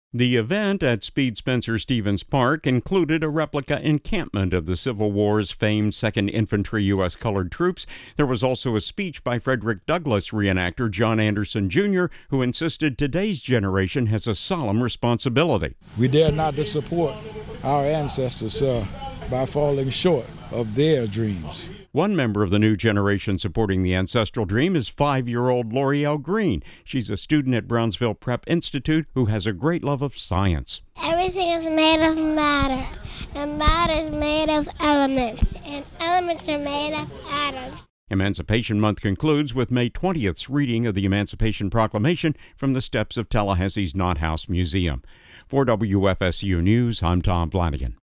The event at Speed Spencer Stevens Park included a replica encampment of the Civil War's famed 2nd Infantry U.S. Colored Troops. There was also a speech by Frederick Douglass reenactor John Anderson Jr., who insisted today's generation has a solemn responsibility. We dare not to support our ancestors by falling short of their dreams. One member of the new generation supporting the ancestral dream is 5-year-old L'Oreal Green. She's a student at Brownsville Prep Institute who has a great love of science. Everything is made of matter, and matter is made of elements, and elements are made of atoms. Emancipation Month concludes with May 20th's reading of the Emancipation Proclamation from the steps of Tallahassee's Knott House Museum. For WFSU News, I'm Tom Flanagan.